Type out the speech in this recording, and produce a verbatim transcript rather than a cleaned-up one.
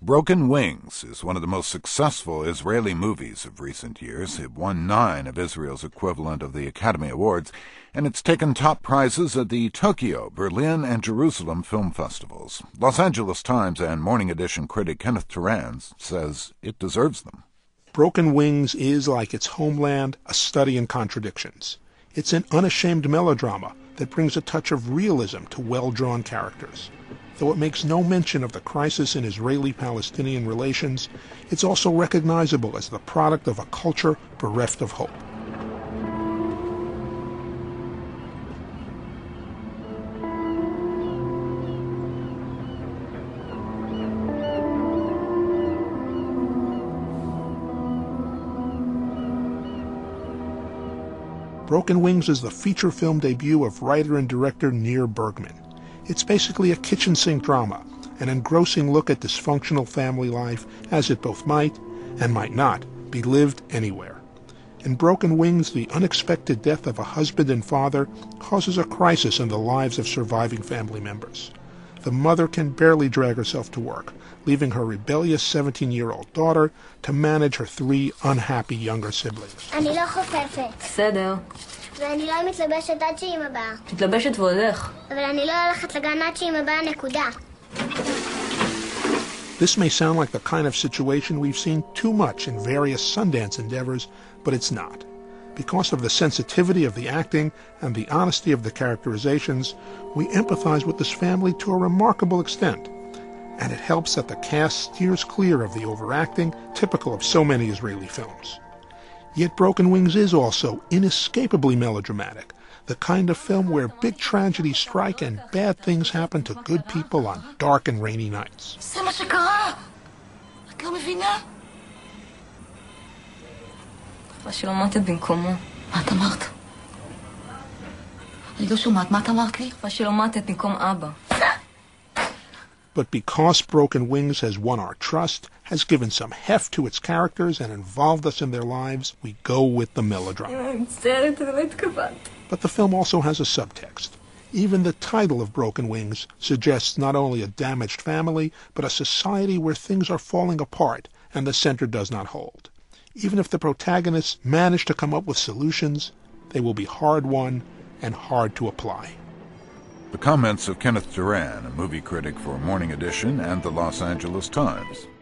Broken Wings is one of the most successful Israeli movies of recent years. It won nine of Israel's equivalent of the Academy Awards, and it's taken top prizes at the Tokyo, Berlin, and Jerusalem film festivals. Los Angeles Times and Morning Edition critic Kenneth Turan says it deserves them. Broken Wings is, like its homeland, a study in contradictions. It's an unashamed melodrama that brings a touch of realism to well-drawn characters. Though it makes no mention of the crisis in Israeli-Palestinian relations, it's also recognizable as the product of a culture bereft of hope. Broken Wings is the feature film debut of writer and director Nir Bergman. It's basically a kitchen sink drama, an engrossing look at dysfunctional family life as it both might, and might not, be lived anywhere. In Broken Wings, the unexpected death of a husband and father causes a crisis in the lives of surviving family members. The mother can barely drag herself to work, leaving her rebellious seventeen-year-old daughter to manage her three unhappy younger siblings. אני לא חופפת. בסדר. ואני לא מתלבשת עד שאמא באה. תתלבשת והולך. אבל אני לא הולכת לגן עד שאמא באה, נקודה. This may sound like the kind of situation we've seen too much in various Sundance endeavors, but it's not. Because of the sensitivity of the acting and the honesty of the characterizations, we empathize with this family to a remarkable extent. And it helps that the cast steers clear of the overacting typical of so many Israeli films. Yet Broken Wings is also inescapably melodramatic, the kind of film where big tragedies strike and bad things happen to good people on dark and rainy nights. זה מה שקרה! את לא מבינה? מה שלא מתת במקומו. מה את אמרת? אני לא שומעת, מה את אמרת לי? מה שלא מתת במקום אבא. But because Broken Wings has won our trust, has given some heft to its characters, and involved us in their lives, we go with the melodrama. But the film also has a subtext. Even the title of Broken Wings suggests not only a damaged family, but a society where things are falling apart and the center does not hold. Even if the protagonists manage to come up with solutions, they will be hard-won and hard to apply. The comments of Kenneth Turan, a movie critic for Morning Edition and the Los Angeles Times.